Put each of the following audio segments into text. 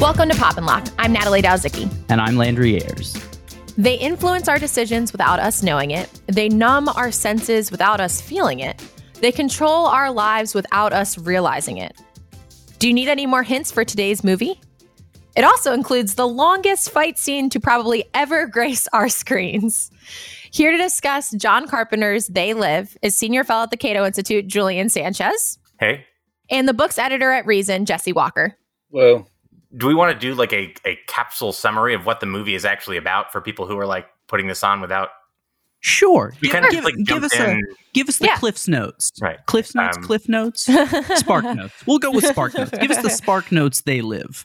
Welcome to Pop and Lock. I'm Natalie Dowzicki. And I'm Landry Ayers. They influence our decisions without us knowing it. They numb our senses without us feeling it. They control our lives without us realizing it. Do you need any more hints for today's movie? It also includes the longest fight scene to probably ever grace our screens. Here to discuss John Carpenter's They Live is senior fellow at the Cato Institute, Julian Sanchez. Hey. And the book's editor at Reason, Jesse Walker. Hello. Do we want to do like a capsule summary of what the movie is actually about for people who are like putting this on without? Sure. We kind of just like give us the Cliff's Notes. Right. Cliff's Notes, Cliff Notes, Spark Notes. We'll go with Spark Notes. Give us the Spark Notes They Live.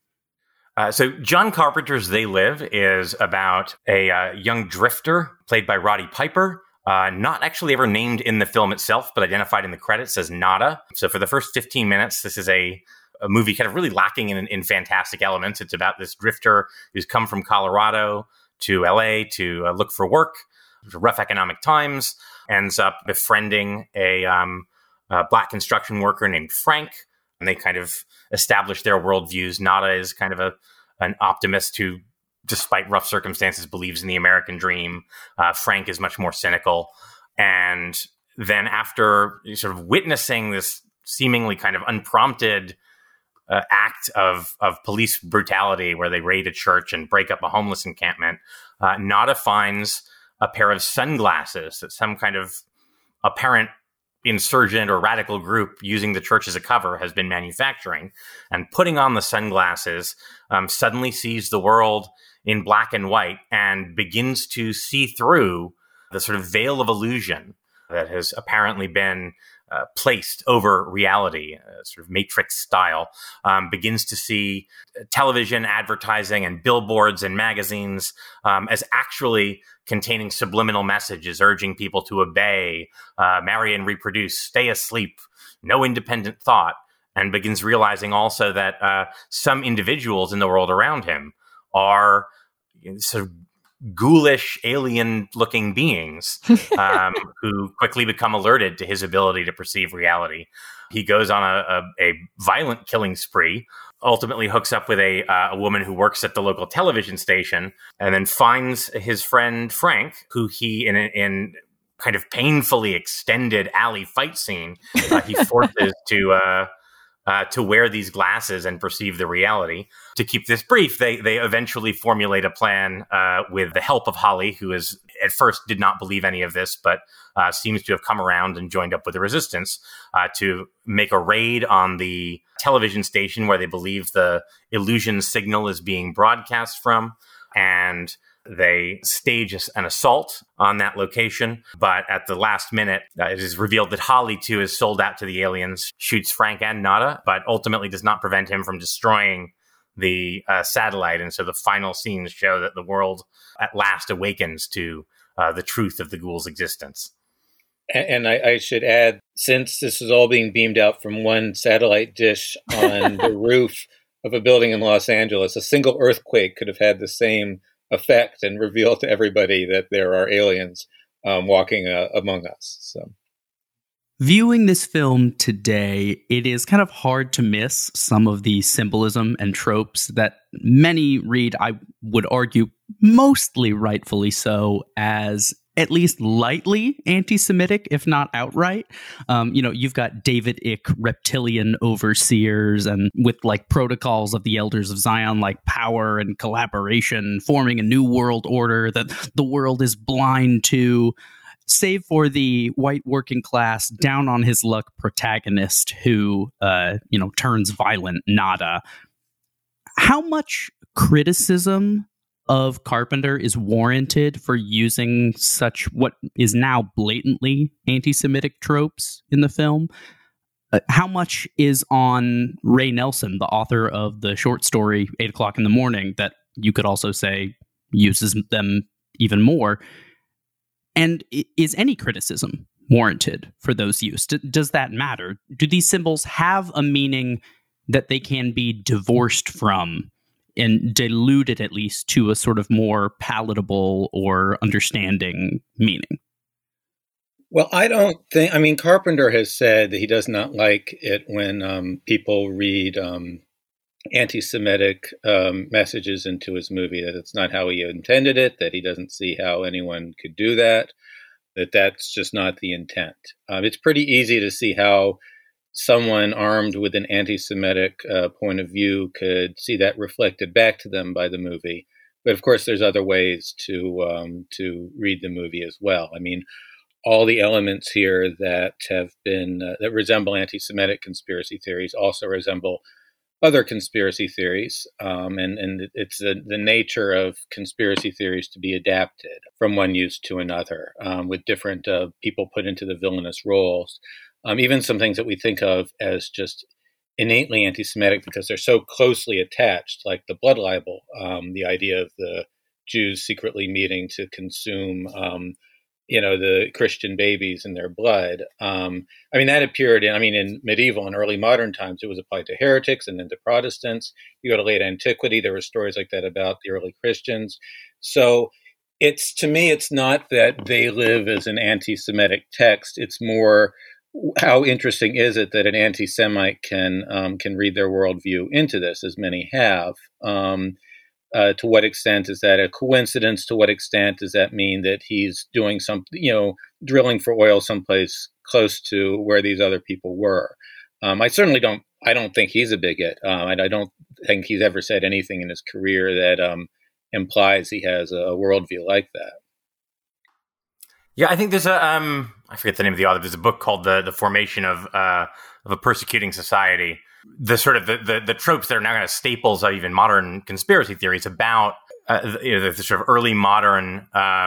So John Carpenter's They Live is about a young drifter played by Roddy Piper, not actually ever named in the film itself, but identified in the credits as Nada. So for the first 15 minutes, this is a movie kind of really lacking in fantastic elements. It's about this drifter who's come from Colorado to LA to look for work, rough economic times, ends up befriending a black construction worker named Frank, and they kind of establish their worldviews. Nada is kind of an optimist who, despite rough circumstances, believes in the American dream. Frank is much more cynical. And then after sort of witnessing this seemingly kind of unprompted act of police brutality where they raid a church and break up a homeless encampment, Nada finds a pair of sunglasses that some kind of apparent insurgent or radical group using the church as a cover has been manufacturing, and putting on the sunglasses suddenly sees the world in black and white and begins to see through the sort of veil of illusion that has apparently been placed over reality, sort of Matrix style, begins to see television, advertising, and billboards and magazines as actually containing subliminal messages urging people to obey, marry and reproduce, stay asleep, no independent thought, and begins realizing also that some individuals in the world around him are sort of ghoulish, alien-looking beings who quickly become alerted to his ability to perceive reality. He goes on a violent killing spree, ultimately hooks up with a woman who works at the local television station, and then finds his friend Frank, who he, in kind of painfully extended alley fight scene, he forces to wear these glasses and perceive the reality. To keep this brief, they eventually formulate a plan with the help of Holly, who is at first did not believe any of this, but seems to have come around and joined up with the resistance to make a raid on the television station where they believe the illusion signal is being broadcast from. And they stage an assault on that location. But at the last minute, it is revealed that Holly, too, is sold out to the aliens, shoots Frank and Nada, but ultimately does not prevent him from destroying the satellite. And so the final scenes show that the world at last awakens to the truth of the ghoul's existence. And I should add, since this is all being beamed out from one satellite dish on the roof of a building in Los Angeles, a single earthquake could have had the same effect and reveal to everybody that there are aliens walking among us. So, viewing this film today, it is kind of hard to miss some of the symbolism and tropes that many read, I would argue, mostly rightfully so, as at least lightly anti-Semitic, if not outright. You've got David Icke reptilian overseers, and with like protocols of the Elders of Zion, like power and collaboration, forming a new world order that the world is blind to, save for the white working class, down on his luck protagonist who, turns violent, Nada. How much criticism of Carpenter is warranted for using such what is now blatantly anti-Semitic tropes in the film? How much is on Ray Nelson, the author of the short story 8 o'clock in the morning, that you could also say uses them even more? And is any criticism warranted for those use? Does that matter? Do these symbols have a meaning that they can be divorced from and diluted at least to a sort of more palatable or understanding meaning? Well, Carpenter has said that he does not like it when people read anti-Semitic messages into his movie, that it's not how he intended it, that he doesn't see how anyone could do that, that that's just not the intent. It's pretty easy to see how someone armed with an anti-Semitic point of view could see that reflected back to them by the movie. But of course, there's other ways to read the movie as well. I mean, all the elements here that have been that resemble anti-Semitic conspiracy theories also resemble other conspiracy theories, and it's the nature of conspiracy theories to be adapted from one use to another, with different people put into the villainous roles. Even some things that we think of as just innately anti-Semitic because they're so closely attached, like the blood libel, the idea of the Jews secretly meeting to consume the Christian babies and their blood. That appeared in medieval and early modern times. It was applied to heretics and then to Protestants. You go to late antiquity, there were stories like that about the early Christians. So to me, it's not that They Live as an anti-Semitic text. It's more, how interesting is it that an anti-Semite can read their worldview into this, as many have. To what extent is that a coincidence? To what extent does that mean that he's doing something, drilling for oil someplace close to where these other people were? I don't think he's a bigot. And I don't think he's ever said anything in his career that implies he has a worldview like that. Yeah, I think there's I forget the name of the author. There's a book called The Formation of a Persecuting Society. The sort of the tropes that are now kind of staples of even modern conspiracy theories about the sort of early modern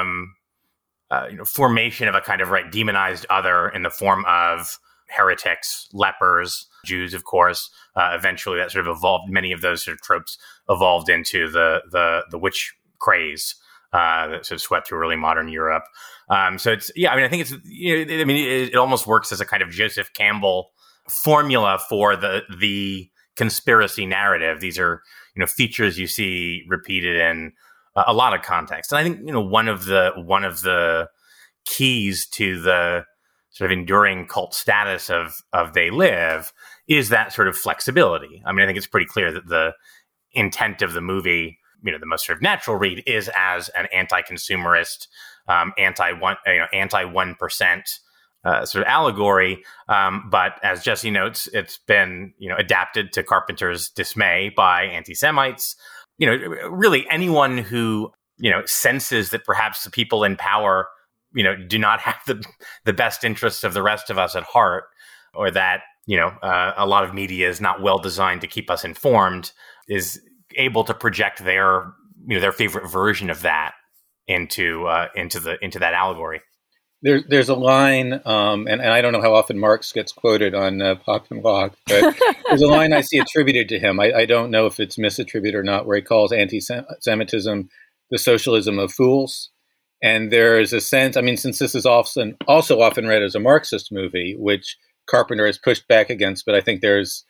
formation of a kind of demonized other in the form of heretics, lepers, Jews, of course. Eventually, that sort of evolved. Many of those sort of tropes evolved into the witch craze that sort of swept through early modern Europe. So it's I think it's it almost works as a kind of Joseph Campbell formula for the conspiracy narrative. These are features you see repeated in a lot of contexts, and I think one of the keys to the sort of enduring cult status of They Live is that sort of flexibility. I think it's pretty clear that the intent of the movie, the most sort of natural read, is as an anti-consumerist, anti 1% sort of allegory. But as Jesse notes, it's been, adapted to Carpenter's dismay by anti-Semites. Really anyone who, senses that perhaps the people in power, do not have the best interests of the rest of us at heart, or that, a lot of media is not well designed to keep us informed, is able to project their favorite version of that into that allegory. There's a line, and I don't know how often Marx gets quoted on Pop and Lock, but there's a line I see attributed to him. I don't know if it's misattributed or not, where he calls anti-Semitism the socialism of fools. And there is a sense, since this is also often read as a Marxist movie, which Carpenter has pushed back against, but I think there's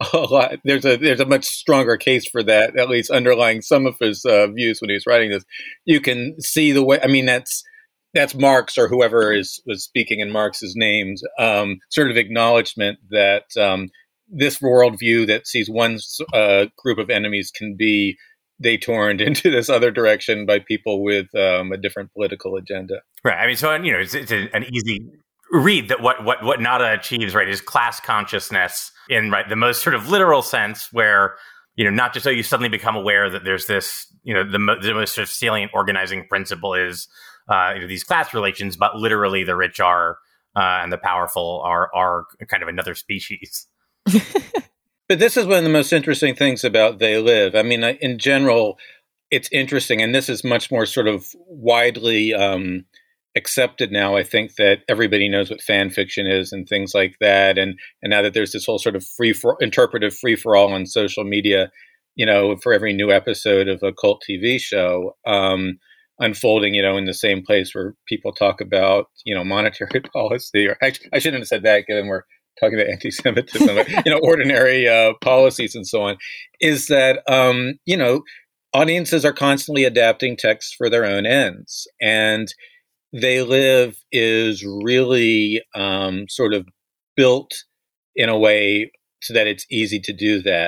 a much stronger case for that, at least underlying some of his views when he was writing this. You can see the way, that's Marx, or whoever was speaking in Marx's names, sort of acknowledgement that this worldview that sees one group of enemies can be detoured into this other direction by people with a different political agenda. Right. So it's an easy read that what Nada achieves, right, is class consciousness in the most sort of literal sense, where not just so you suddenly become aware that there's this the most sort of salient organizing principle is these class relations, but literally the rich are and the powerful are kind of another species. But this is one of the most interesting things about They Live. In general, it's interesting, and this is much more sort of widely accepted now. I think that everybody knows what fan fiction is and things like that, and now that there's this whole sort of interpretive free for all on social media, for every new episode of a cult TV show unfolding, in the same place where people talk about, monetary policy, or I shouldn't have said that, given we're talking about anti-Semitism, but, ordinary policies and so on, is that, audiences are constantly adapting texts for their own ends. And They Live is really sort of built in a way so that it's easy to do that.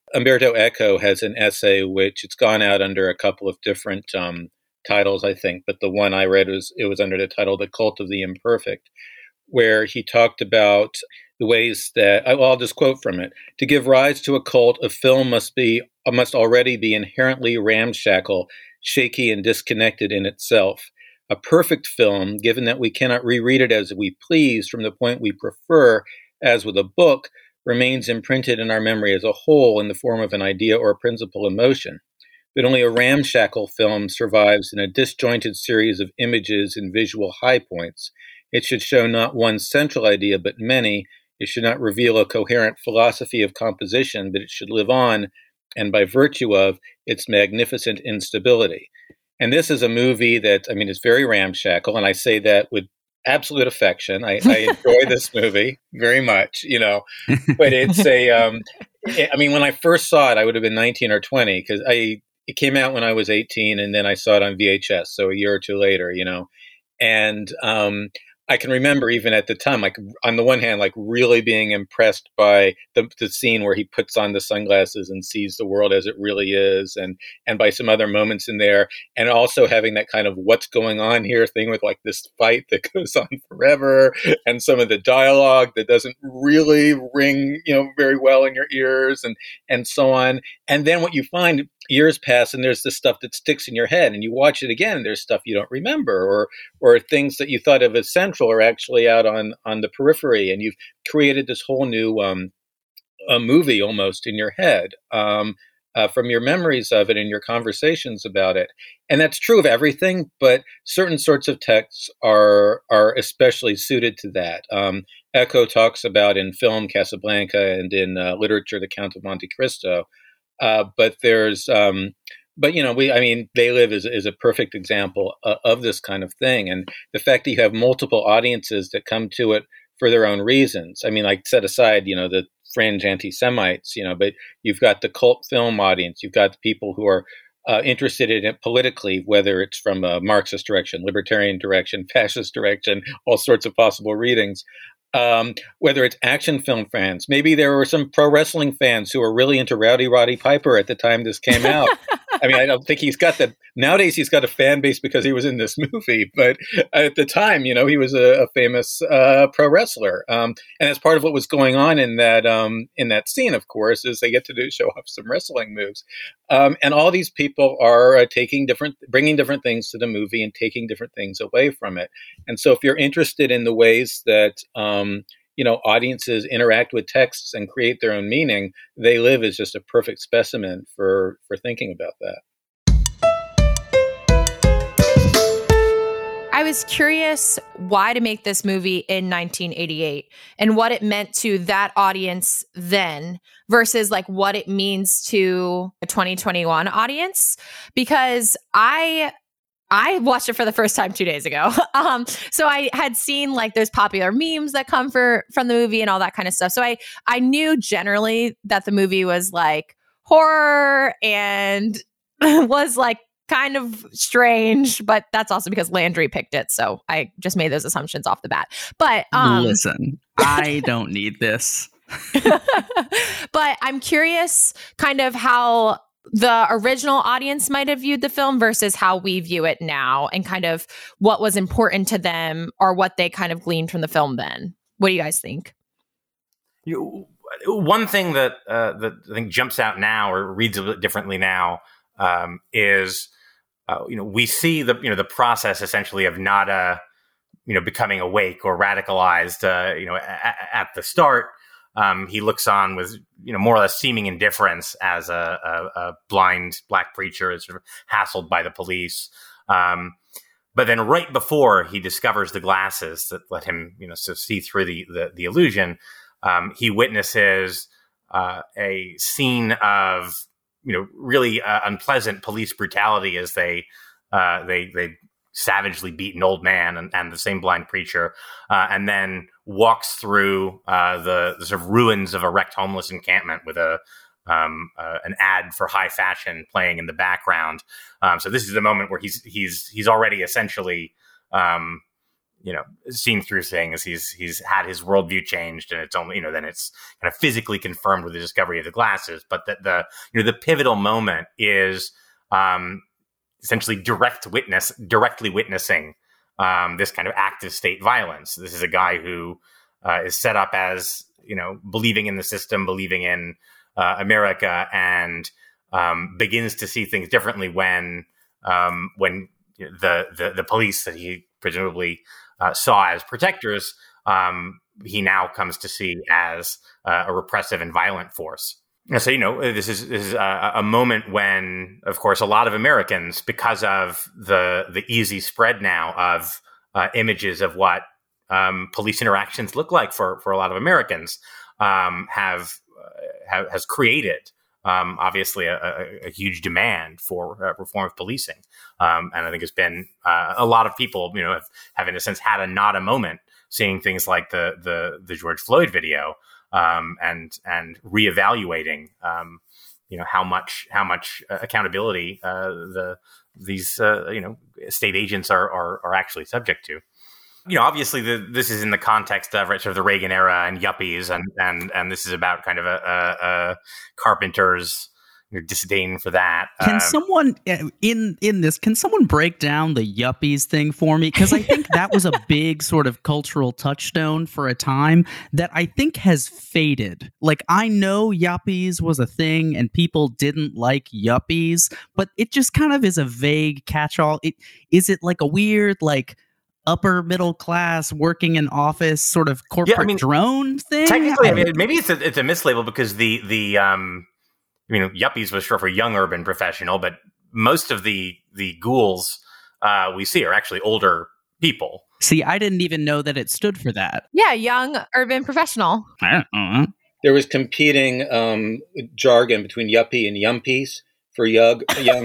Umberto Eco has an essay which it's gone out under a couple of different titles, I think, but the one I read was under the title "The Cult of the Imperfect," where he talked about the ways that I'll just quote from it: "To give rise to a cult, a film must already be inherently ramshackle, shaky, and disconnected in itself. A perfect film, given that we cannot reread it as we please from the point we prefer, as with a book, remains imprinted in our memory as a whole in the form of an idea or a principal emotion. But only a ramshackle film survives in a disjointed series of images and visual high points. It should show not one central idea, but many. It should not reveal a coherent philosophy of composition, but it should live on, and by virtue of, its magnificent instability." And this is a movie that, I mean, it's very ramshackle, and I say that with absolute affection. I enjoy this movie very much, but it's I mean, when I first saw it, I would have been 19 or 20 because it came out when I was 18, and then I saw it on VHS, so a year or two later, and I can remember even at the time, like on the one hand, like really being impressed by the scene where he puts on the sunglasses and sees the world as it really is, and by some other moments in there, and also having that kind of what's going on here thing with like this fight that goes on forever, and some of the dialogue that doesn't really ring, very well in your ears, and so on. And then what you find, years pass and there's this stuff that sticks in your head, and you watch it again and there's stuff you don't remember, or things that you thought of as central are actually out on the periphery, and you've created this whole new a movie almost in your head from your memories of it and your conversations about it. And that's true of everything, but certain sorts of texts are especially suited to that. Eco talks about in film Casablanca and in literature The Count of Monte Cristo. But there's, They Live is a perfect example of this kind of thing. And the fact that you have multiple audiences that come to it for their own reasons. I mean, like set aside, the fringe anti-Semites, but you've got the cult film audience. You've got the people who are interested in it politically, whether it's from a Marxist direction, libertarian direction, fascist direction, all sorts of possible readings. Whether it's action film fans, maybe there were some pro wrestling fans who were really into Roddy Piper at the time this came out. I mean, I don't think nowadays he's got a fan base because he was in this movie, but at the time, he was a famous pro wrestler. And that's part of what was going on in that scene, of course, is they get to show off some wrestling moves. And all these people are bringing different things to the movie and taking different things away from it. And so if you're interested in the ways that, audiences interact with texts and create their own meaning, They Live is just a perfect specimen for thinking about that. I was curious why to make this movie in 1988 and what it meant to that audience then versus like what it means to a 2021 audience, because I watched it for the first time 2 days ago. So I had seen like there's popular memes that come from the movie and all that kind of stuff. So I knew generally that the movie was like horror and was like kind of strange, but that's also because Landry picked it. So I just made those assumptions off the bat. But listen, I don't need this. But I'm curious kind of how the original audience might have viewed the film versus how we view it now, and kind of what was important to them or what they kind of gleaned from the film then. What do you guys think? One thing that I think jumps out now or reads a bit differently now is we see the process essentially of Nada becoming awake or radicalized at the start. He looks on with, more or less seeming indifference as a blind black preacher is sort of hassled by the police. But then right before he discovers the glasses that let him, see through the illusion, he witnesses a scene of, really unpleasant police brutality as they savagely beat an old man and the same blind preacher, and then walks through the sort of ruins of a wrecked homeless encampment with an ad for high fashion playing in the background. So this is the moment where he's already essentially seen through things. He's had his worldview changed, and it's only, then it's kind of physically confirmed with the discovery of the glasses. But the pivotal moment is essentially directly witnessing this kind of active state violence. This is a guy who is set up as, believing in the system, believing in America, and begins to see things differently when the police that he presumably saw as protectors, he now comes to see as a repressive and violent force. And so, this is a moment when, of course, a lot of Americans, because of the easy spread now of images of what police interactions look like for a lot of Americans, has created obviously a huge demand for reform of policing. And I think it's been a lot of people, have in a sense had a nada moment seeing things like the George Floyd video, and reevaluating, how much accountability these state agents are actually subject to. Obviously this is in the context of sort of the Reagan era and yuppies, and this is about kind of a Carpenter's disdain for that. Can someone can someone break down the yuppies thing for me? Because I think that was a big sort of cultural touchstone for a time that I think has faded. Like, I know yuppies was a thing and people didn't like yuppies, but it just kind of is a vague catch-all. Is it like a weird, like, upper middle class working in office sort of corporate drone thing? Technically, maybe it's a mislabel, because the yuppies was short for young urban professional, but most of the ghouls we see are actually older people. See, I didn't even know that it stood for that. Yeah, young urban professional. There was competing jargon between yuppie and yumpies for young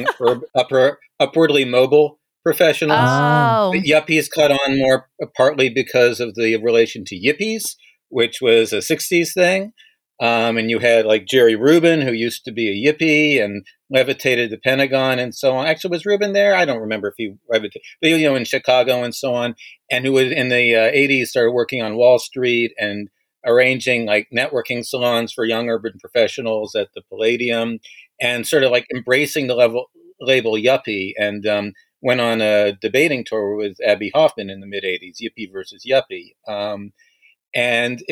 upwardly mobile professionals. Oh. The yuppies caught on more partly because of the relation to yippies, which was a 60s thing. And you had like Jerry Rubin, who used to be a yippie and levitated the Pentagon and so on. Actually, was Rubin there? I don't remember if he levitated, but in Chicago and so on. And who was in the 80s started working on Wall Street and arranging like networking salons for young urban professionals at the Palladium, and sort of like embracing the label yuppie, and went on a debating tour with Abbie Hoffman in the mid 80s, yippie versus yuppie. And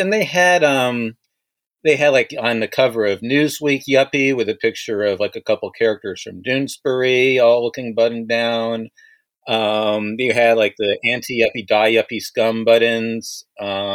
they had like on the cover of Newsweek yuppie with a picture of like a couple characters from Doonesbury all looking buttoned down. You had like the anti-yuppie, die-yuppie scum buttons.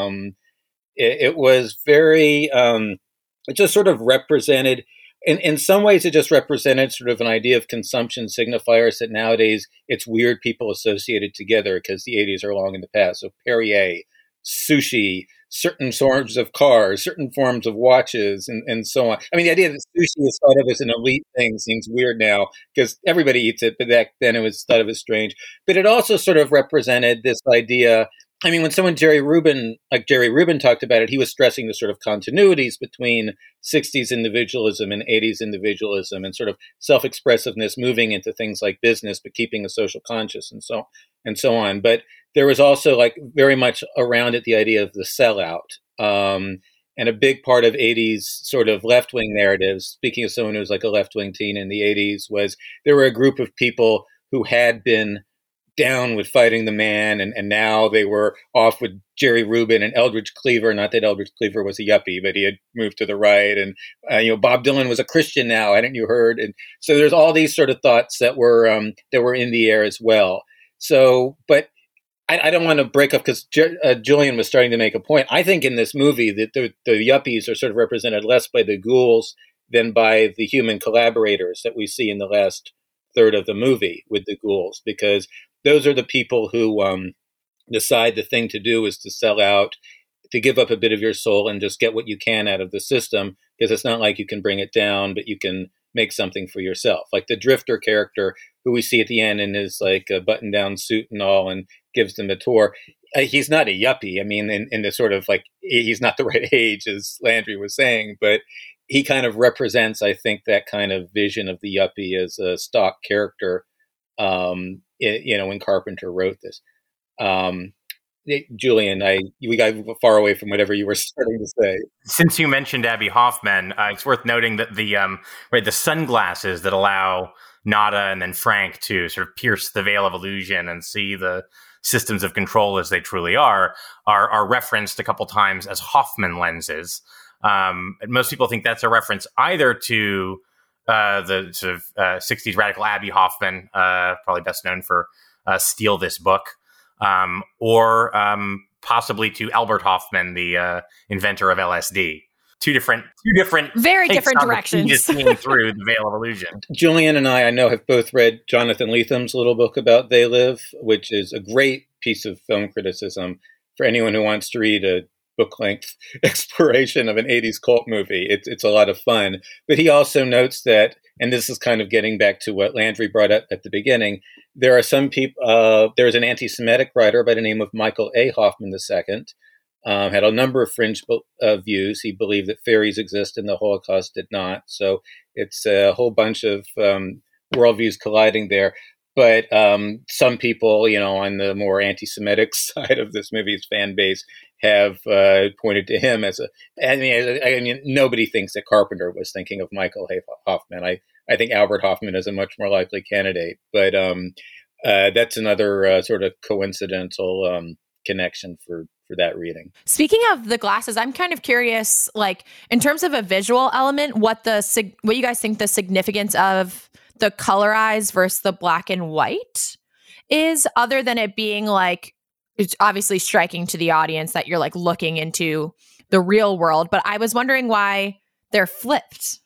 It was very, it just sort of represented, in some ways it just represented sort of an idea of consumption signifiers that nowadays it's weird people associated together because the 80s are long in the past. So Perrier, sushi, certain forms of cars, certain forms of watches, and so on. I mean, the idea that sushi is thought of as an elite thing seems weird now because everybody eats it, but back then it was thought of as strange. But it also sort of represented this idea. I mean, when Jerry Rubin talked about it, he was stressing the sort of continuities between 60s individualism and 80s individualism, and sort of self-expressiveness moving into things like business, but keeping a social conscience and so on. But there was also like very much around it the idea of the sellout. And a big part of 80s sort of left-wing narratives, speaking of someone who was like a left-wing teen in the 80s, was there were a group of people who had been down with fighting the man, and now they were off with Jerry Rubin and Eldridge Cleaver. Not that Eldridge Cleaver was a yuppie, but he had moved to the right. And Bob Dylan was a Christian now, hadn't you heard? And so there's all these sort of thoughts that were in the air as well. So, but I don't want to break up because Julian was starting to make a point. I think in this movie that the yuppies are sort of represented less by the ghouls than by the human collaborators that we see in the last third of the movie with the ghouls, because those are the people who decide the thing to do is to sell out, to give up a bit of your soul and just get what you can out of the system, because it's not like you can bring it down, but you can make something for yourself. Like the Drifter character who we see at the end in his like button-down suit and all, and gives them a tour. He's not a yuppie. I mean, in the sort of like, he's not the right age, as Landry was saying, but he kind of represents, I think, that kind of vision of the yuppie as a stock character, when Carpenter wrote this. Julian, we got far away from whatever you were starting to say. Since you mentioned Abby Hoffman, it's worth noting that the sunglasses that allow Nada and then Frank to sort of pierce the veil of illusion and see the systems of control as they truly are referenced a couple times as Hoffman lenses. Most people think that's a reference either to the sort of 60s radical Abby Hoffman, probably best known for Steal This Book, or possibly to Albert Hoffman, the inventor of LSD. Two different, very different directions. Just seeing through the veil of illusion. Julian and I know, have both read Jonathan Letham's little book about They Live, which is a great piece of film criticism for anyone who wants to read a book-length exploration of an 80s cult movie. It's a lot of fun. But he also notes that, and this is kind of getting back to what Landry brought up at the beginning, there are some people, there's an anti-Semitic writer by the name of Michael A. Hoffman II, had a number of fringe views. He believed that fairies exist and the Holocaust did not. So it's a whole bunch of worldviews colliding there. But some people, on the more anti-Semitic side of this movie's fan base have pointed to him as nobody thinks that Carpenter was thinking of Michael Hoffman. I think Albert Hoffman is a much more likely candidate. But that's another sort of coincidental connection for that reading. Speaking of the glasses, I'm kind of curious, like in terms of a visual element, what you guys think the significance of the colorized versus the black and white is, other than it being like, it's obviously striking to the audience that you're like looking into the real world, but I was wondering why they're flipped.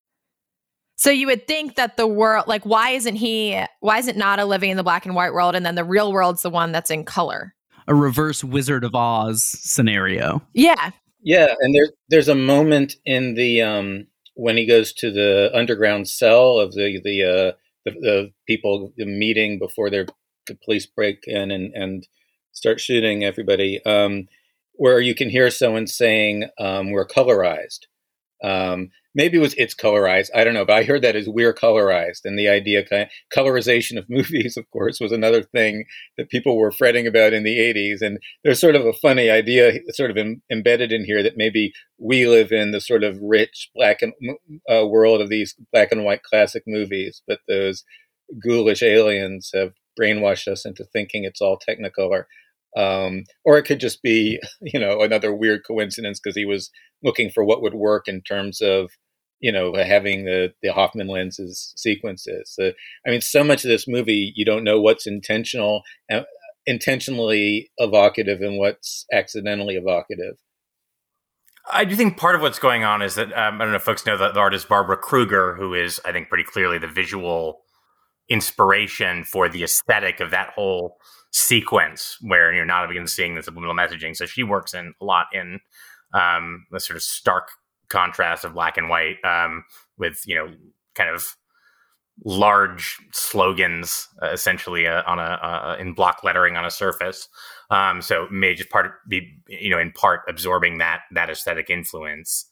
So you would think that the world, like why isn't Nada living in the black and white world and then the real world's the one that's in color? A reverse Wizard of Oz scenario. Yeah. Yeah, and there's a moment in the when he goes to the underground cell of the people meeting before the police break in and start shooting everybody, where you can hear someone saying, we're colorized. Maybe it's colorized. I don't know, but I heard that as we're colorized. And the idea, colorization of movies, of course, was another thing that people were fretting about in the 80s. And there's sort of a funny idea sort of embedded in here that maybe we live in the sort of rich black and world of these black and white classic movies, but those ghoulish aliens have brainwashed us into thinking it's all Technicolor. Or it could just be, another weird coincidence because he was looking for what would work in terms of, having the Hoffman lenses sequences. So much of this movie, you don't know what's intentionally evocative and what's accidentally evocative. I do think part of what's going on is that, I don't know if folks know the artist Barbara Kruger, who is, I think, pretty clearly the visual inspiration for the aesthetic of that whole sequence where you're not begin seeing the subliminal messaging. So she works a lot in the sort of stark contrast of black and white with, kind of large slogans essentially in block lettering on a surface. So it may just be in part absorbing that aesthetic influence.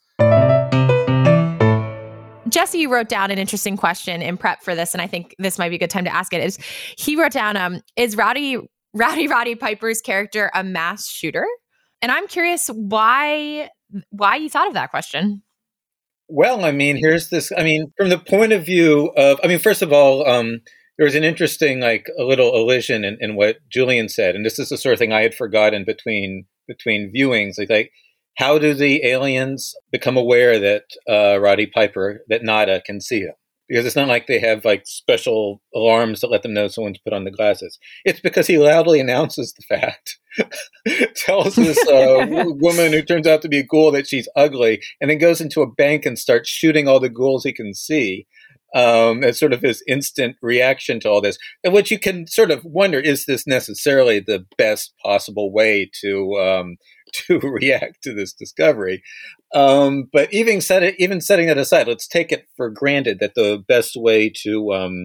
Jesse, you wrote down an interesting question in prep for this, and I think this might be a good time to ask it. He wrote down, is Roddy Piper's character a mass shooter? And I'm curious why you thought of that question. Well, here's this. From the point of view of, first of all, there was an interesting, a little elision in what Julian said, and this is the sort of thing I had forgotten between viewings. Like, how do the aliens become aware that Roddy Piper, that Nada can see him? Because it's not like they have special alarms that let them know someone's put on the glasses. It's because he loudly announces the fact, tells this woman who turns out to be a ghoul that she's ugly, and then goes into a bank and starts shooting all the ghouls he can see. As sort of his instant reaction to all this, and which you can sort of wonder, is this necessarily the best possible way to react to this discovery? But even setting that aside, let's take it for granted that the best way to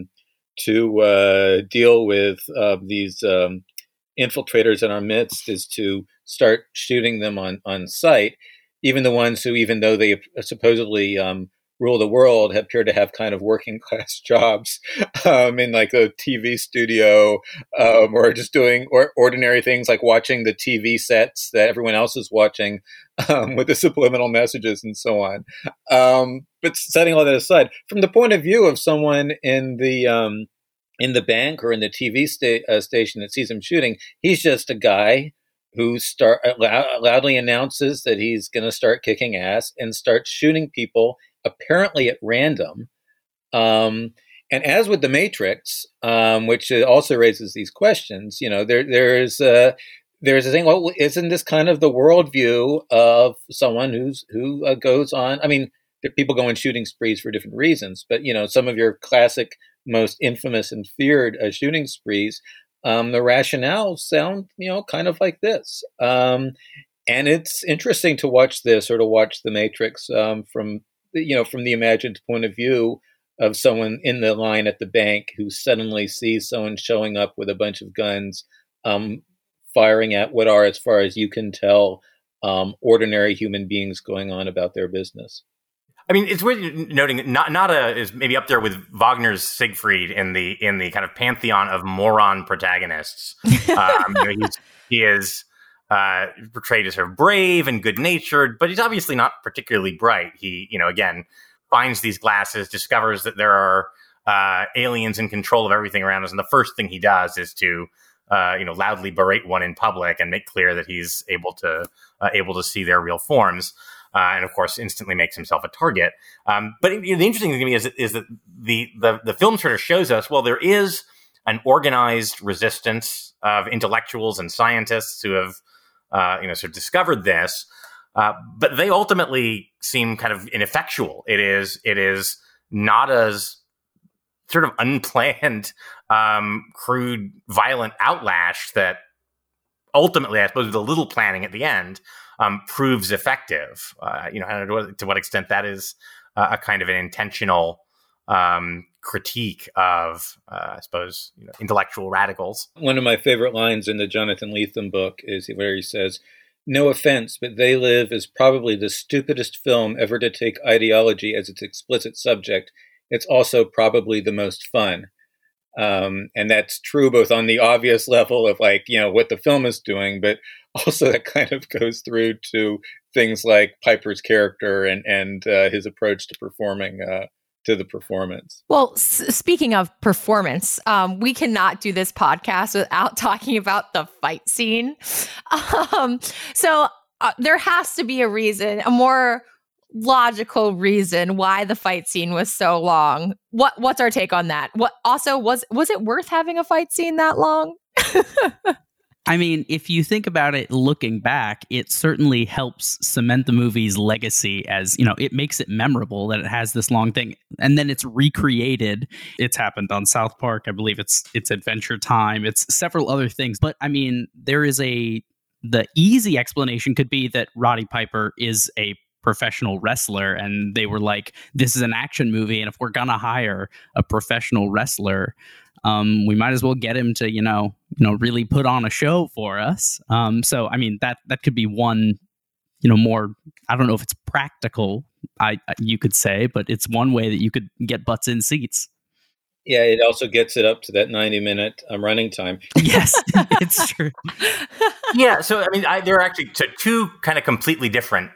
deal with these infiltrators in our midst is to start shooting them on sight, even the ones who, even though they supposedly rule the world appear to have kind of working class jobs in like a TV studio, or just doing ordinary things like watching the TV sets that everyone else is watching, with the subliminal messages and so on. But setting all that aside, from the point of view of someone in the bank or in the TV station that sees him shooting, he's just a guy who loudly announces that he's going to start kicking ass and starts shooting people apparently at random. And as with The Matrix, which also raises these questions, there's a thing. Well, isn't this kind of the worldview of someone who goes on? I mean, there are people go on shooting sprees for different reasons, but some of your classic, most infamous and feared shooting sprees, the rationale sound, kind of like this. And it's interesting to watch this, or to watch The Matrix from the imagined point of view of someone in the line at the bank who suddenly sees someone showing up with a bunch of guns, firing at what are, as far as you can tell, ordinary human beings going on about their business. I mean, it's worth noting that Nada is maybe up there with Wagner's Siegfried in the kind of pantheon of moron protagonists. He is portrayed as sort of brave and good-natured, but he's obviously not particularly bright. He, again, finds these glasses, discovers that there are aliens in control of everything around us, and the first thing he does is to loudly berate one in public and make clear that he's able to see their real forms. And of course, instantly makes himself a target. But the interesting thing to me is that the film sort of shows us, well, there is an organized resistance of intellectuals and scientists who have, sort of discovered this, but they ultimately seem kind of ineffectual. It is Nada's sort of unplanned, crude, violent outlash that ultimately, I suppose, with a little planning at the end, proves effective. I don't know to what extent that is a kind of an intentional critique of, I suppose, intellectual radicals. One of my favorite lines in the Jonathan Lethem book is where he says, "No offense, but They Live is probably the stupidest film ever to take ideology as its explicit subject. It's also probably the most fun." And that's true both on the obvious level of what the film is doing, but also that kind of goes through to things like Piper's character and his approach to performing to the performance. Well, speaking of performance, we cannot do this podcast without talking about the fight scene. So there has to be a reason, a more logical reason why the fight scene was so long. What's our take on that? What also was it worth having a fight scene that long? I mean, if you think about it looking back, it certainly helps cement the movie's legacy as, it makes it memorable that it has this long thing. And then it's recreated. It's happened on South Park. I believe it's Adventure Time. It's several other things. But I mean, the easy explanation could be that Roddy Piper is a professional wrestler, and they were like, this is an action movie, and if we're gonna hire a professional wrestler, we might as well get him to really put on a show for us. So I mean, that could be one, more, I don't know if it's practical, you could say, but it's one way that you could get butts in seats. Yeah, it also gets it up to that 90-minute running time. Yes, it's true. Yeah, so I mean, there are actually two kind of completely different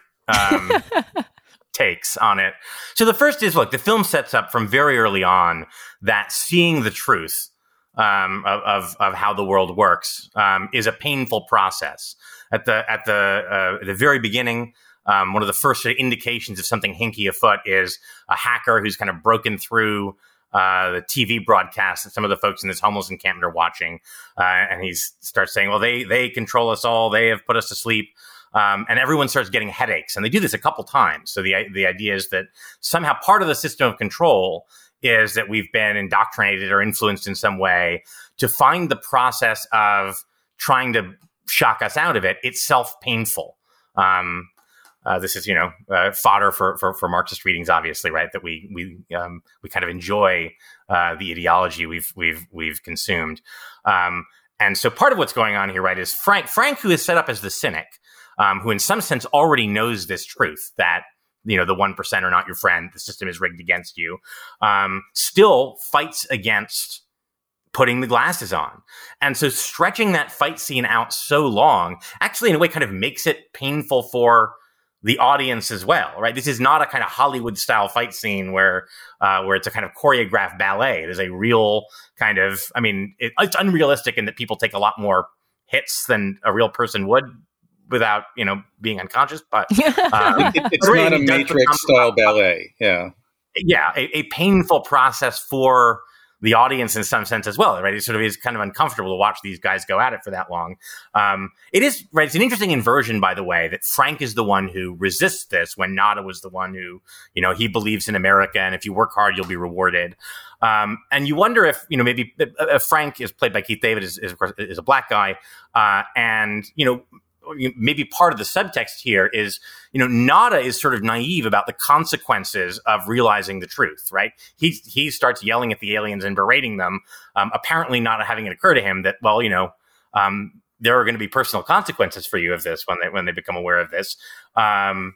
takes on it. So the first is, look, the film sets up from very early on that seeing the truth of how the world works is a painful process. At the very beginning, one of the first sort of indications of something hinky afoot is a hacker who's kind of broken through the TV broadcast that some of the folks in this homeless encampment are watching, and he starts saying, well, they control us all, they have put us to sleep. And everyone starts getting headaches, and they do this a couple times. So the idea is that somehow part of the system of control is that we've been indoctrinated or influenced in some way to find the process of trying to shock us out of it itself painful. This is fodder for Marxist readings, obviously, right? That we kind of enjoy the ideology we've consumed, and so part of what's going on here, right, is Frank, who is set up as the cynic. Who in some sense already knows this truth, that the 1% are not your friend. The system is rigged against you. Still fights against putting the glasses on. And so stretching that fight scene out so long actually in a way kind of makes it painful for the audience as well, right? This is not a kind of Hollywood style fight scene where it's a kind of choreographed ballet. It is a real kind of, I mean, it's unrealistic in that people take a lot more hits than a real person would without, being unconscious. But it's not a Matrix style ballet. Yeah. Yeah. A painful process for the audience in some sense as well, right? It sort of is kind of uncomfortable to watch these guys go at it for that long. It is, right? It's an interesting inversion, by the way, that Frank is the one who resists this when Nada was the one who, he believes in America, and if you work hard, you'll be rewarded. And you wonder if, maybe Frank is played by Keith David is a black guy. And, maybe part of the subtext here is, Nada is sort of naive about the consequences of realizing the truth, right? He starts yelling at the aliens and berating them, apparently not having it occur to him that, well, there are going to be personal consequences for you of this when they become aware of this. Frank,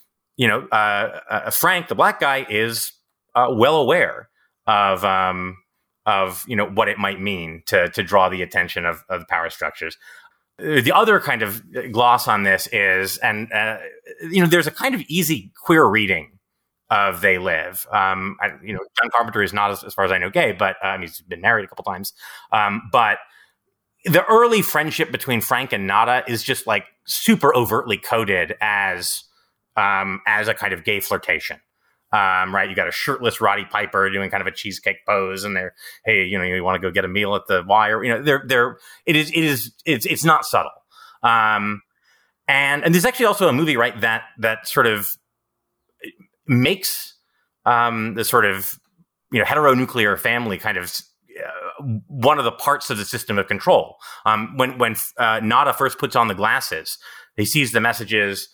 the black guy, is well aware of what it might mean to draw the attention of the power structures. The other kind of gloss on this is, and there's a kind of easy queer reading of They Live. John Carpenter is not, as far as I know, gay, but he's been married a couple times. But the early friendship between Frank and Nada is just like super overtly coded as a kind of gay flirtation. Right. You got a shirtless Roddy Piper doing kind of a cheesecake pose, and they're, hey, you want to go get a meal at the Wire? It's not subtle. And there's actually also a movie, right, that sort of makes the sort of, heteronuclear family kind of one of the parts of the system of control. When Nada first puts on the glasses, he sees the messages,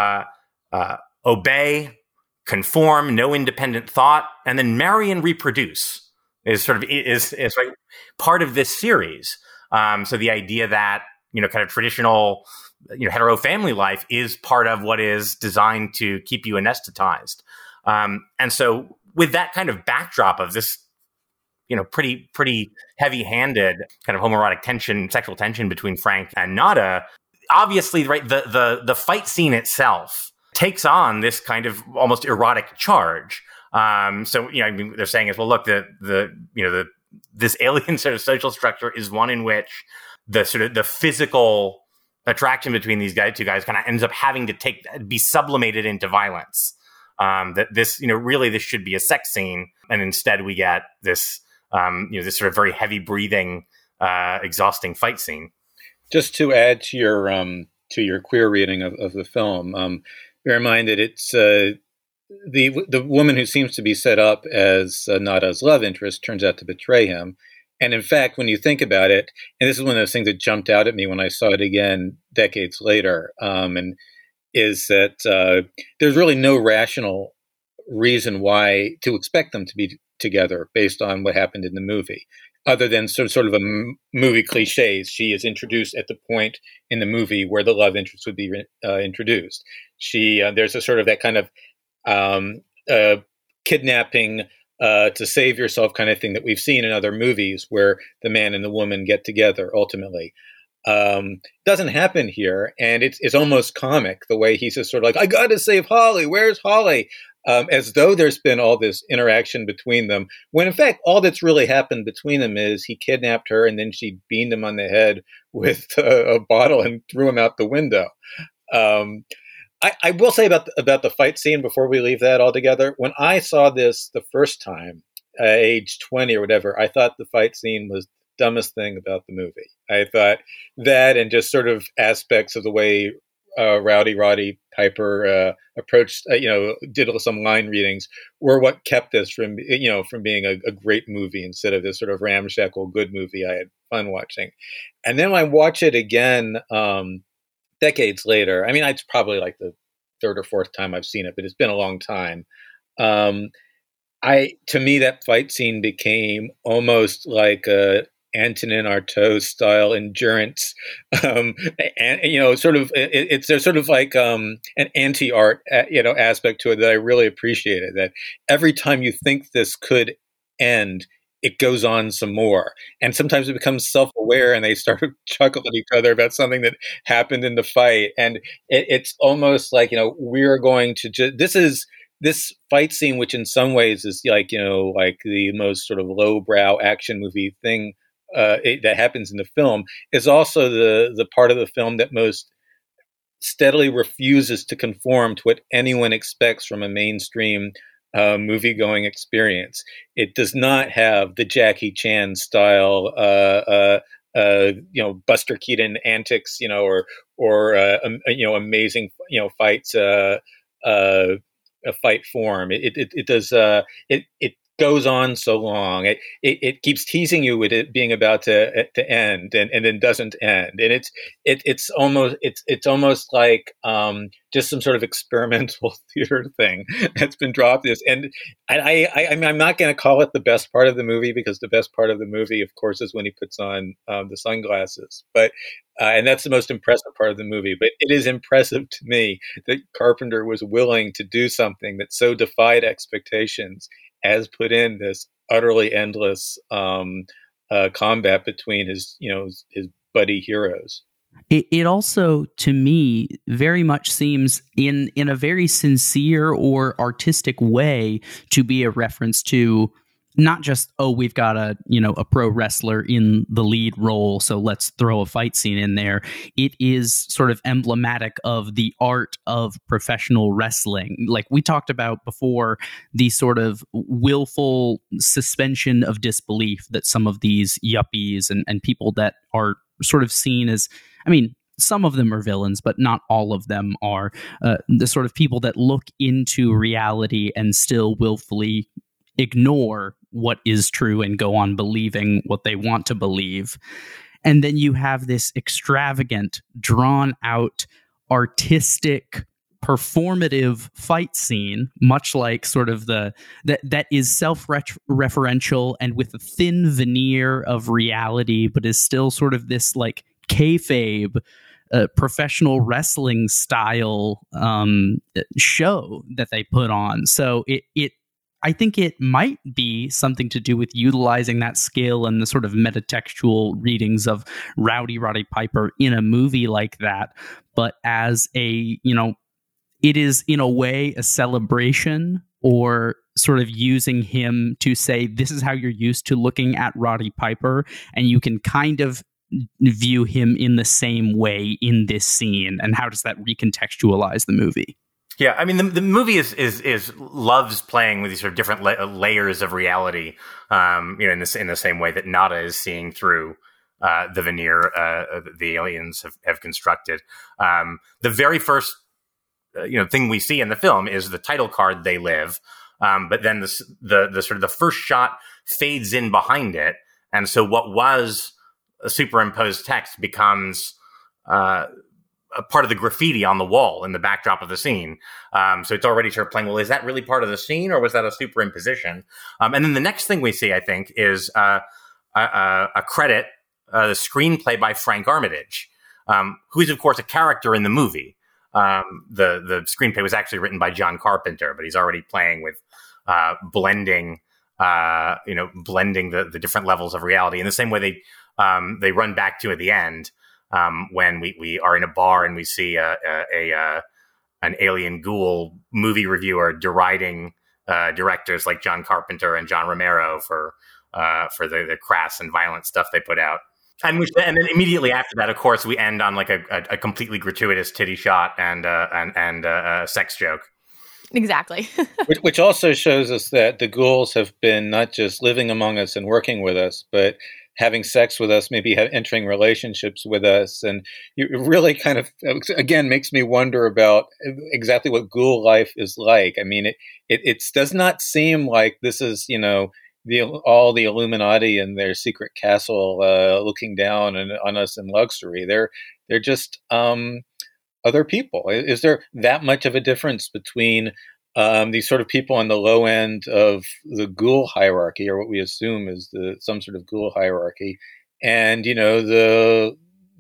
obey, conform, no independent thought, and then marry and reproduce is right, part of this series. So the idea that, kind of traditional, hetero family life is part of what is designed to keep you anesthetized. And so with that kind of backdrop of this, pretty heavy-handed kind of homoerotic tension, sexual tension between Frank and Nada, obviously, right, the fight scene itself takes on this kind of almost erotic charge. So, they're saying is, well, look, this alien sort of social structure is one in which the sort of the physical attraction between these two guys kind of ends up having to be sublimated into violence. That this, really this should be a sex scene. And instead we get this, this sort of very heavy breathing, exhausting fight scene. Just to add to your queer reading of the film, bear in mind that it's the woman who seems to be set up as Nada's love interest turns out to betray him. And in fact, when you think about it, and this is one of those things that jumped out at me when I saw it again decades later, and is that there's really no rational reason why to expect them to be together based on what happened in the movie, other than sort of a movie cliches. She is introduced at the point in the movie where the love interest would be introduced. There's a sort of that kind of kidnapping to save yourself kind of thing that we've seen in other movies where the man and the woman get together ultimately. Doesn't happen here, and it's almost comic the way he's just sort of like, I got to save Holly. Where's Holly? As though there's been all this interaction between them, when in fact all that's really happened between them is he kidnapped her and then she beamed him on the head with a bottle and threw him out the window. I will say about the fight scene before we leave that altogether. When I saw this the first time, age 20 or whatever, I thought the fight scene was the dumbest thing about the movie. I thought that, and just sort of aspects of the way Roddy Piper approached, did some line readings, were what kept this from being a great movie instead of this sort of ramshackle good movie I had fun watching. And then when I watch it again decades later, I mean, it's probably like the third or fourth time I've seen it, but it's been a long time. To me, that fight scene became almost like Antonin Artaud style endurance, and sort of there's sort of like an anti-art aspect to it that I really appreciated. That every time you think this could end, it goes on some more, and sometimes it becomes self-aware, and they start to chuckle at each other about something that happened in the fight, and it's almost like we're going to this fight scene, which in some ways is like the most sort of lowbrow action movie thing that happens in the film, is also the part of the film that most steadily refuses to conform to what anyone expects from a mainstream movie-going experience. It does not have the Jackie Chan style, Buster Keaton antics, or amazing, fights, a fight form. It does. It goes on so long. It keeps teasing you with it being about to end, and then doesn't end. And it's almost like just some sort of experimental theater thing that's been dropped. And I'm not going to call it the best part of the movie, because the best part of the movie, of course, is when he puts on the sunglasses. But and that's the most impressive part of the movie. But it is impressive to me that Carpenter was willing to do something that so defied expectations as put in this utterly endless combat between his buddy heroes. It also, to me, very much seems in a very sincere or artistic way to be a reference to not just, we've got a pro wrestler in the lead role, so let's throw a fight scene in there. It is sort of emblematic of the art of professional wrestling. Like we talked about before, the sort of willful suspension of disbelief that some of these yuppies and people that are sort of seen as, some of them are villains, but not all of them are, the sort of people that look into reality and still willfully ignore what is true and go on believing what they want to believe. And then you have this extravagant, drawn out, artistic, performative fight scene, much like sort of that is self-referential and with a thin veneer of reality, but is still sort of this like kayfabe professional wrestling style show that they put on. So I think it might be something to do with utilizing that skill and the sort of metatextual readings of Rowdy Roddy Piper in a movie like that. But as it is in a way a celebration, or sort of using him to say, this is how you're used to looking at Roddy Piper, and you can kind of view him in the same way in this scene. And how does that recontextualize the movie? Yeah, the movie is loves playing with these sort of different layers of reality, in the same way that Nada is seeing through the veneer the aliens have constructed. The very first thing we see in the film is the title card, "They Live," but then the sort of the first shot fades in behind it, and so what was a superimposed text becomes a part of the graffiti on the wall in the backdrop of the scene. So it's already sort of playing, well, is that really part of the scene, or was that a superimposition? And then the next thing we see, I think, is a credit, the screenplay by Frank Armitage, who is, of course, a character in the movie. The screenplay was actually written by John Carpenter, but he's already playing with blending the different levels of reality in the same way they run back to at the end. When we are in a bar and we see an alien ghoul movie reviewer deriding directors like John Carpenter and John Romero for the crass and violent stuff they put out, and then immediately after that, of course, we end on like a completely gratuitous titty shot and a sex joke. Exactly. which also shows us that the ghouls have been not just living among us and working with us, but having sex with us, maybe entering relationships with us. And it really kind of, again, makes me wonder about exactly what ghoul life is like. It does not seem like this is, all the Illuminati and their secret castle looking down on us in luxury. They're just other people. Is there that much of a difference between these sort of people on the low end of the ghoul hierarchy, or what we assume is some sort of ghoul hierarchy, and the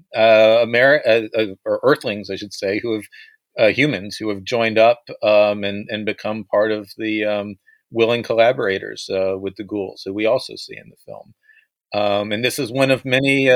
or Earthlings, I should say, who have humans who have joined up and become part of the willing collaborators with the ghouls, who we also see in the film. And this is one of many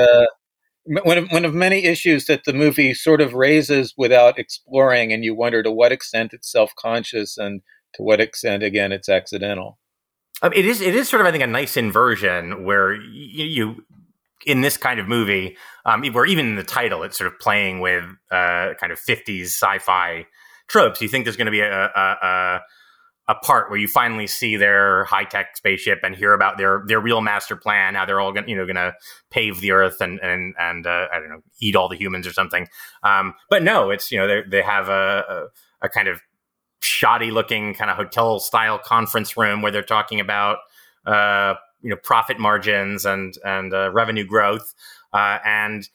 issues that the movie sort of raises without exploring, and you wonder to what extent it's self-conscious and to what extent, again, it's accidental. It is sort of, I think, a nice inversion where you in this kind of movie, where even in the title, it's sort of playing with kind of 50s sci-fi tropes. You think there's going to be a part where you finally see their high-tech spaceship and hear about their real master plan, how they're all going to pave the earth and I don't know, eat all the humans or something. But no, it's, they have a kind of shoddy-looking kind of hotel-style conference room where they're talking about profit margins and revenue growth, and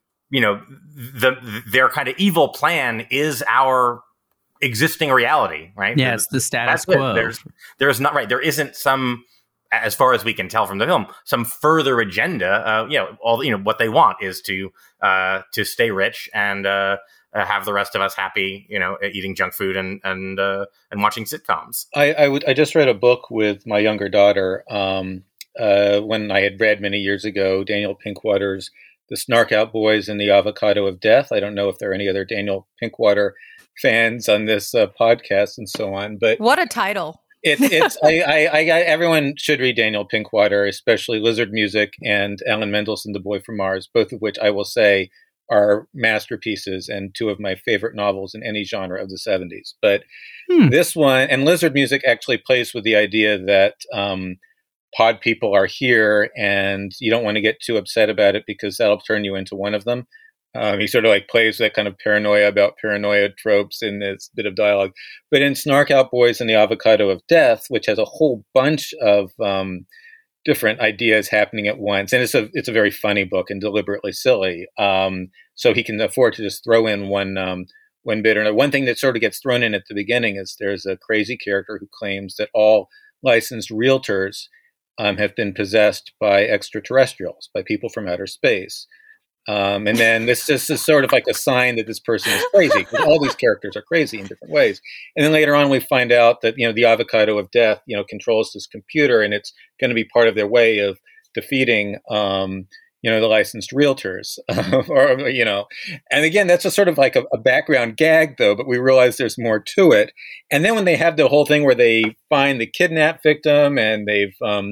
their kind of evil plan is our existing reality, right? Yeah, it's the status quo. There's not, right. There isn't some, as far as we can tell from the film, some further agenda. What they want is to stay rich and have the rest of us happy, eating junk food and watching sitcoms. I just read a book with my younger daughter when I had read many years ago Daniel Pinkwater's The Snarkout Boys and the Avocado of Death. I don't know if there are any other Daniel Pinkwater fans on this podcast and so on, but what a title! Everyone should read Daniel Pinkwater, especially Lizard Music and Alan Mendelsohn, The Boy from Mars, both of which I will say are masterpieces and two of my favorite novels in any genre of the 70s. But this one, and Lizard Music actually plays with the idea that pod people are here and you don't want to get too upset about it because that'll turn you into one of them. He sort of like plays that kind of paranoia about paranoia tropes in this bit of dialogue. But in Snarkout Boys and the Avocado of Death, which has a whole bunch of different ideas happening at once, and it's a very funny book and deliberately silly. So he can afford to just throw in one bit or another. One thing that sort of gets thrown in at the beginning is there's a crazy character who claims that all licensed realtors have been possessed by extraterrestrials, by people from outer space. And then this is sort of like a sign that this person is crazy, because all these characters are crazy in different ways. And then later on, we find out that, the Avocado of Death, controls this computer, and it's going to be part of their way of defeating, the licensed realtors, and again, that's a sort of like a background gag though, but we realize there's more to it. And then when they have the whole thing where they find the kidnap victim and they've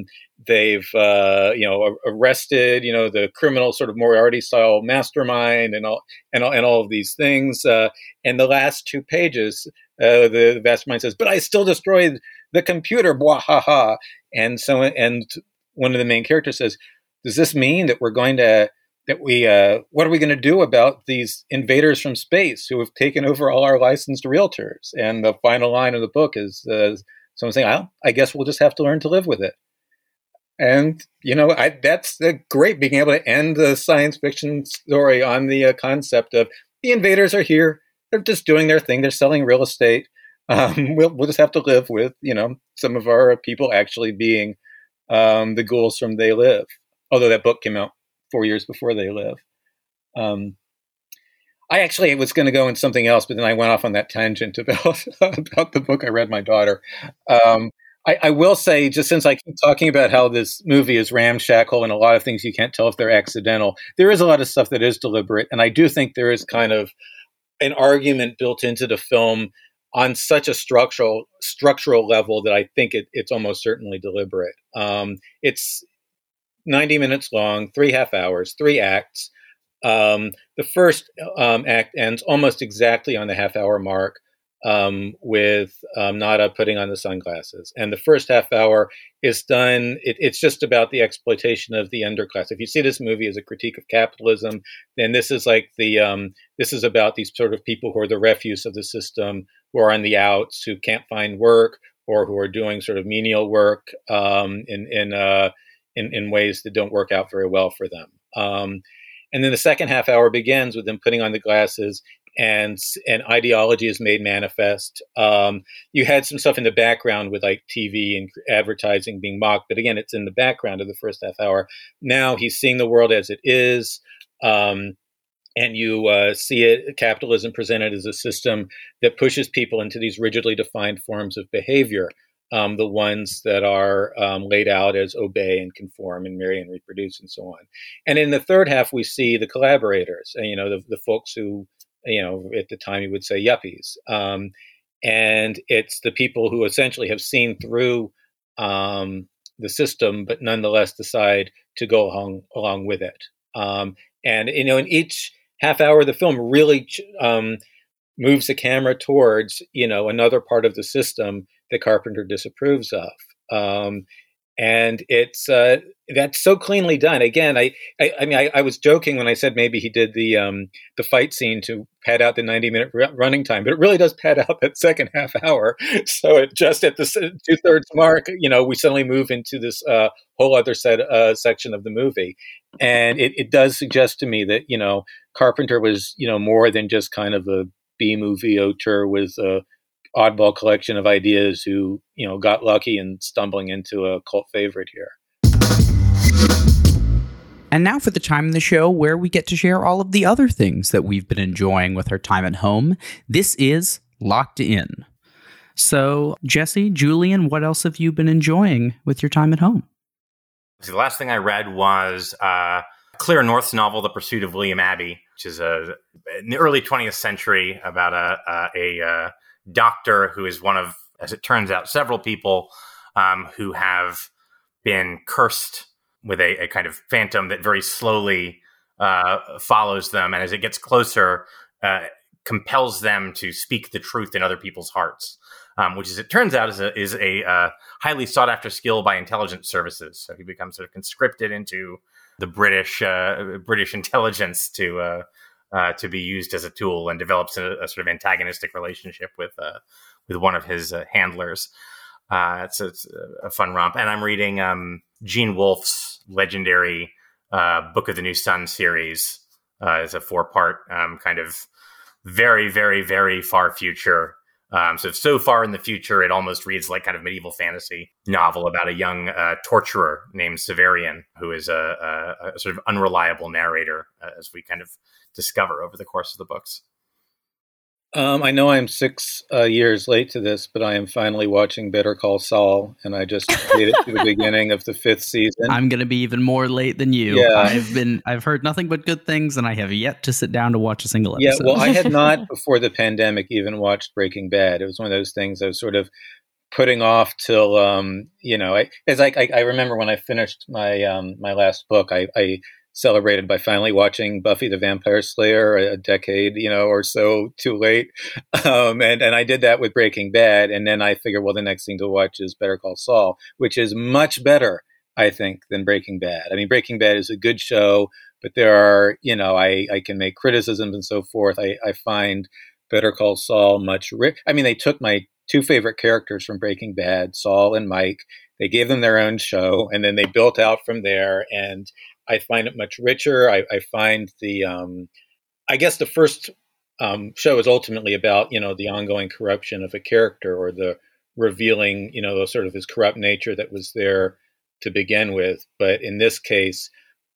arrested, the criminal sort of Moriarty style mastermind and all of these things. And the last 2 pages, the mastermind says, "But I still destroyed the computer, blah, ha, ha." And one of the main characters says, "Does this mean that what are we going to do about these invaders from space who have taken over all our licensed realtors?" And the final line of the book is someone saying, I guess we'll just have to learn to live with it. And, that's great, being able to end the science fiction story on the concept of the invaders are here. They're just doing their thing. They're selling real estate. We'll just have to live with, some of our people actually being the ghouls from They Live. Although that book came out 4 years before They Live. I actually was going to go in something else, but then I went off on that tangent about the book I read my daughter. I will say, just since I keep talking about how this movie is ramshackle and a lot of things you can't tell if they're accidental, there is a lot of stuff that is deliberate. And I do think there is kind of an argument built into the film on such a structural level that I think it's almost certainly deliberate. It's 90 minutes long, 3.5 hours, 3 acts. The first act ends almost exactly on the half-hour mark, with Nada putting on the sunglasses. And the first half hour is done, it's just about the exploitation of the underclass. If you see this movie as a critique of capitalism, then this is like this is about these sort of people who are the refuse of the system, who are on the outs, who can't find work, or who are doing sort of menial work in ways that don't work out very well for them. And then the second half hour begins with them putting on the glasses, and ideology is made manifest. You had some stuff in the background with like TV and advertising being mocked, but again, it's in the background of the first half hour. Now he's seeing the world as it is. And you see it, capitalism presented as a system that pushes people into these rigidly defined forms of behavior, the ones that are laid out as obey and conform and marry and reproduce and so on. And in the third half, we see the collaborators, the folks who, at the time you would say yuppies. And it's the people who essentially have seen through the system, but nonetheless decide to go along with it. And, in each half hour of the film really moves the camera towards, another part of the system that Carpenter disapproves of. And it's that's so cleanly done. Again, I was joking when I said maybe he did the fight scene to pad out the 90-minute running time, but it really does pad out that second half hour. So it just at the 2/3 mark, we suddenly move into this whole other section of the movie, and it does suggest to me that Carpenter was more than just kind of a B movie auteur with a oddball collection of ideas who, got lucky and stumbling into a cult favorite here. And now for the time in the show where we get to share all of the other things that we've been enjoying with our time at home. This is Locked In. So, Jesse, Julian, what else have you been enjoying with your time at home? So the last thing I read was Claire North's novel, The Pursuit of William Abbey, which is in the early 20th century about a doctor who is one of, as it turns out, several people who have been cursed with a kind of phantom that very slowly follows them, and as it gets closer, compels them to speak the truth in other people's hearts, which, as it turns out, is a highly sought-after skill by intelligence services. So he becomes sort of conscripted into the British intelligence to be used as a tool, and develops a sort of antagonistic relationship with one of his handlers. It's a fun romp. And I'm reading Gene Wolfe's legendary Book of the New Sun series. It's a 4-part kind of very, very, very far future. So far in the future, it almost reads like kind of medieval fantasy novel about a young torturer named Severian, who is a sort of unreliable narrator, as we kind of discover over the course of the books. I know I'm 6 years late to this, but I am finally watching Better Call Saul, and I just made it to the beginning of the 5th season. I'm going to be even more late than you. Yeah. I've heard nothing but good things, and I have yet to sit down to watch a single episode. Yeah, well, I had not before the pandemic even watched Breaking Bad. It was one of those things I was sort of putting off till, I remember when I finished my my last book, I celebrated by finally watching Buffy the Vampire Slayer a decade, or so too late. And I did that with Breaking Bad. And then I figured, well, the next thing to watch is Better Call Saul, which is much better, I think, than Breaking Bad. I mean, Breaking Bad is a good show, but there are, I can make criticisms and so forth. I find Better Call Saul much rich. I mean, they took my 2 favorite characters from Breaking Bad, Saul and Mike. They gave them their own show, and then they built out from there. And I find it much richer. I find I guess the first show is ultimately about, the ongoing corruption of a character, or the revealing, sort of his corrupt nature that was there to begin with. But in this case,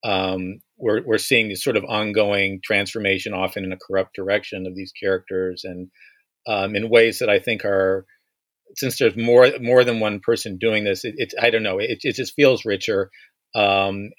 we're seeing this sort of ongoing transformation, often in a corrupt direction, of these characters, and in ways that I think are, since there's more than one person doing this, I don't know, it just feels richer. And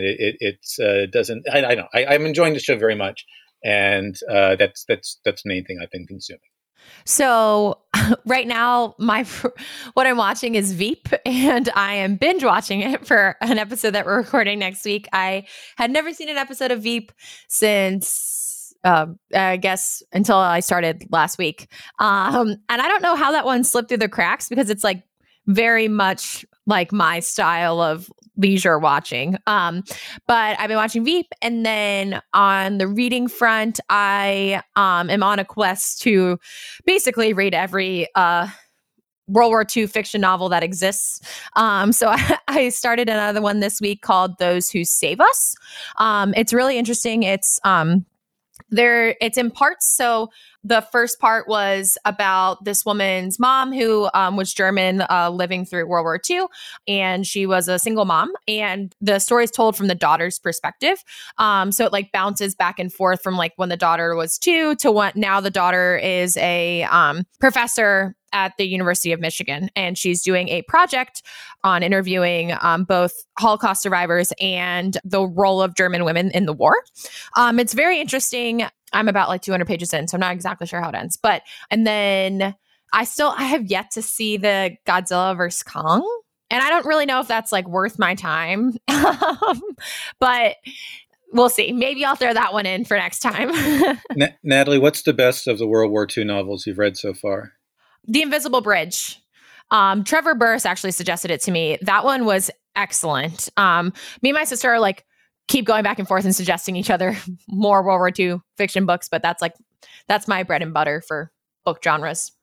it doesn't. I know. I'm enjoying the show very much, and that's the main thing I've been consuming. So right now, what I'm watching is Veep, and I am binge watching it for an episode that we're recording next week. I had never seen an episode of Veep since, I guess, until I started last week. And I don't know how that one slipped through the cracks, because it's like very much like my style of leisure watching. But I've been watching Veep, and then on the reading front, I am on a quest to basically read every World War II fiction novel that exists. So I started another one this week called Those Who Save Us. It's really interesting. It's It's in parts. So the first part was about this woman's mom who was German, living through World War II, and she was a single mom. And the story is told from the daughter's perspective. So it like bounces back and forth from like when the daughter was 2 to what now the daughter is a professor at the University of Michigan, and she's doing a project on interviewing both Holocaust survivors and the role of German women in the war. It's very interesting. I'm about like 200 pages in, so I'm not exactly sure how it ends. And then I have yet to see the Godzilla vs. Kong, and I don't really know if that's like worth my time, but we'll see. Maybe I'll throw that one in for next time. Natalie, what's the best of the World War II novels you've read so far? The Invisible Bridge. Trevor Burrus actually suggested it to me. That one was excellent. Me and my sister are like keep going back and forth and suggesting each other more World War II fiction books, but that's my bread and butter for book genres.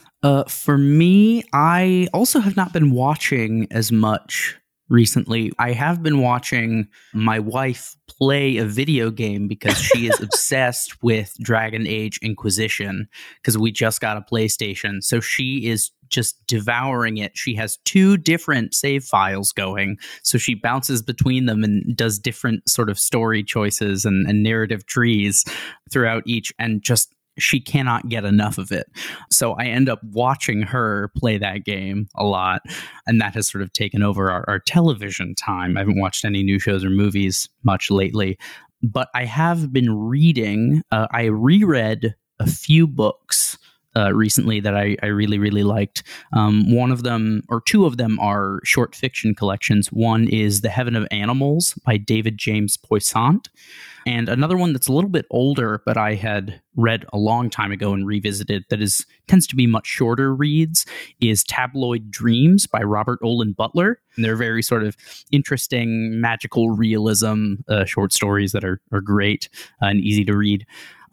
For me, I also have not been watching as much recently. I have been watching my wife play a video game because she is obsessed with Dragon Age Inquisition because we just got a PlayStation. So she is just devouring it. She has 2 different save files going. So she bounces between them and does different sort of story choices and narrative trees throughout each, and just she cannot get enough of it. So I end up watching her play that game a lot, and that has sort of taken over our television time. I haven't watched any new shows or movies much lately, but I have been reading. I reread a few books recently that I really, really liked. One of them, or 2 of them, are short fiction collections. One is The Heaven of Animals by David James Poissant. And another one that's a little bit older, but I had read a long time ago and revisited, that tends to be much shorter reads, is Tabloid Dreams by Robert Olin Butler. And they're very sort of interesting, magical realism short stories that are great and easy to read.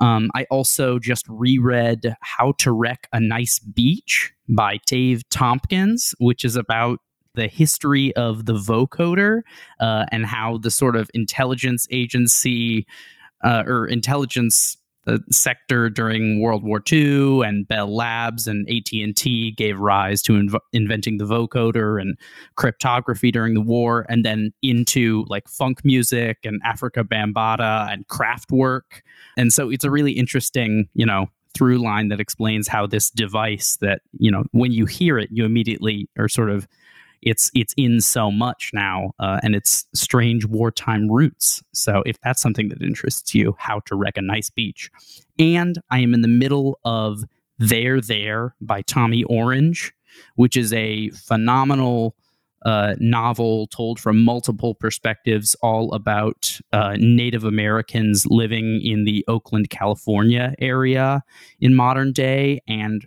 I also just reread How to Wreck a Nice Beach by Dave Tompkins, which is about the history of the vocoder and how the sort of intelligence agency or intelligence sector during World War II and Bell Labs and AT&T gave rise to inventing the vocoder and cryptography during the war, and then into like funk music and Africa Bambaataa and Kraftwerk. And so it's a really interesting, through line that explains how this device that, when you hear it, you immediately are sort of, it's in so much now, and its strange wartime roots. So if that's something that interests you, How to Wreck a Nice Beach. And I am in the middle of There by Tommy Orange, which is a phenomenal novel told from multiple perspectives, all about Native Americans living in the Oakland, California area in modern day. And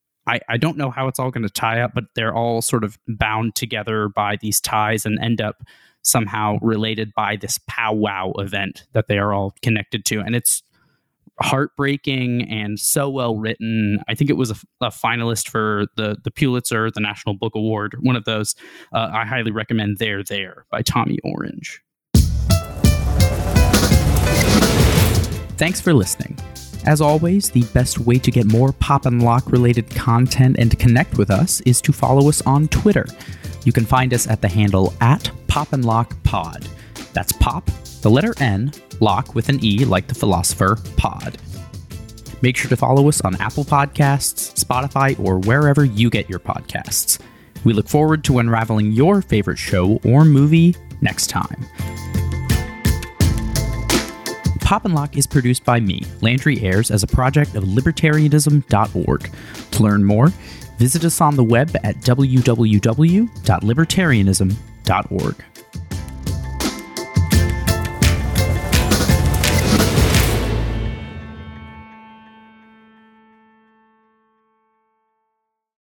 I don't know how it's all going to tie up, but they're all sort of bound together by these ties and end up somehow related by this powwow event that they are all connected to. And it's heartbreaking and so well written. I think it was a finalist for the Pulitzer, the National Book Award, one of those. I highly recommend There by Tommy Orange. Thanks for listening. As always, the best way to get more Pop and Lock related content and to connect with us is to follow us on Twitter. You can find us at the handle @PopandLockPod. That's Pop, the letter N, Lock with an E like the philosopher, Pod. Make sure to follow us on Apple Podcasts, Spotify, or wherever you get your podcasts. We look forward to unraveling your favorite show or movie next time. Pop and Lock is produced by me, Landry Ayres, as a project of libertarianism.org. To learn more, visit us on the web at www.libertarianism.org.